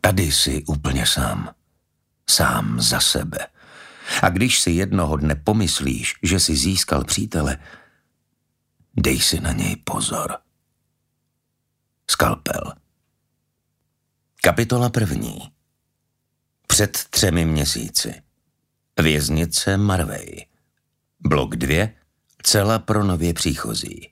Tady jsi úplně sám. Sám za sebe. A když si jednoho dne pomyslíš, že jsi získal přítele, dej si na něj pozor. Skalpel. Kapitola 1. Před 3 měsíci. Věznice Marvej. Blok 2. Cela pro nově příchozí.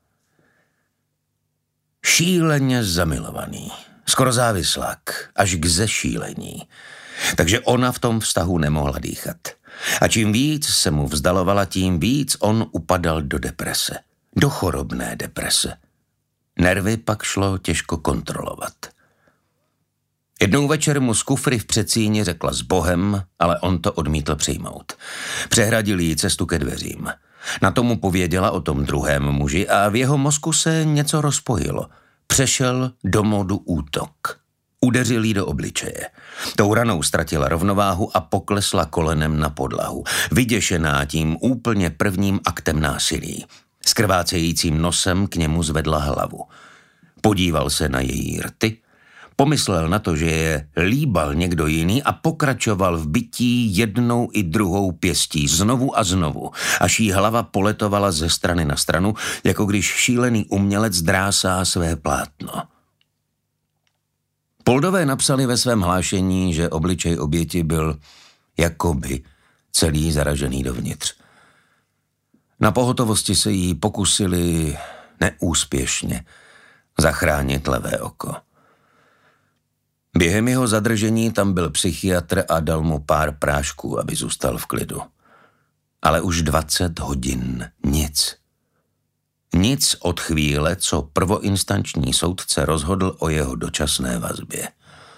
Šíleně zamilovaný. Skoro závislák. Až k zešílení. Takže ona v tom vztahu nemohla dýchat. A čím víc se mu vzdalovala, tím víc on upadal do deprese. Do chorobné deprese. Nervy pak šlo těžko kontrolovat. Jednou večer mu z kufry v předsíni řekla s Bohem, ale on to odmítl přijmout. Přehradil jí cestu ke dveřím. Na tomu pověděla o tom druhém muži a v jeho mozku se něco rozpojilo. Přešel do modu útok. Udeřil jí do obličeje. Tou ranou ztratila rovnováhu a poklesla kolenem na podlahu. Vyděšená tím úplně prvním aktem násilí. S krvácejícím nosem k němu zvedla hlavu. Podíval se na její rty, pomyslel na to, že je líbal někdo jiný a pokračoval v bití jednou i druhou pěstí znovu a znovu, až jí hlava poletovala ze strany na stranu, jako když šílený umělec drásá své plátno. Poldové napsali ve svém hlášení, že obličej oběti byl jakoby celý zaražený dovnitř. Na pohotovosti se jí pokusili neúspěšně zachránit levé oko. Během jeho zadržení tam byl psychiatr a dal mu pár prášků, aby zůstal v klidu. Ale už 20 hodin nic. Nic od chvíle, co prvoinstanční soudce rozhodl o jeho dočasné vazbě.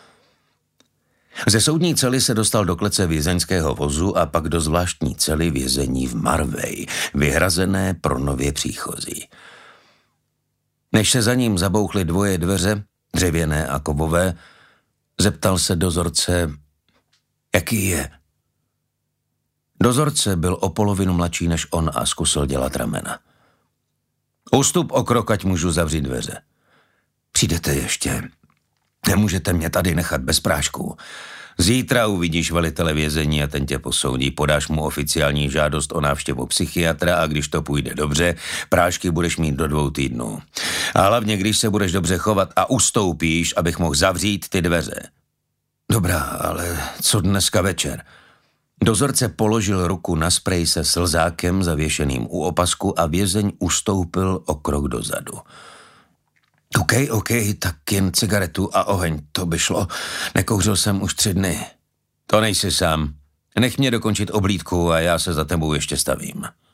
Ze soudní cely se dostal do klece vězeňského vozu a pak do zvláštní cely vězení v Marvej, vyhrazené pro nově příchozí. Než se za ním zabouchly 2 dveře, dřevěné a kovové, zeptal se dozorce, jaký je. Dozorce byl o polovinu mladší než on a zkusil dělat ramena. Ustup o krok, ať můžu zavřít dveře. Přijdete ještě. Nemůžete mě tady nechat bez prášků. Zítra uvidíš velitele vězení a ten tě posoudí. Podáš mu oficiální žádost o návštěvu psychiatra a když to půjde dobře, prášky budeš mít do 2 týdnů. A hlavně, když se budeš dobře chovat a ustoupíš, abych mohl zavřít ty dveře. Dobrá, ale co dneska večer? Dozorce položil ruku na sprej se slzákem zavěšeným u opasku a vězeň ustoupil o krok dozadu. OK, tak jen cigaretu a oheň, to by šlo. Nekouřil jsem už 3 dny. To nejsi sám. Nech mě dokončit oblídku a já se za tebou ještě stavím.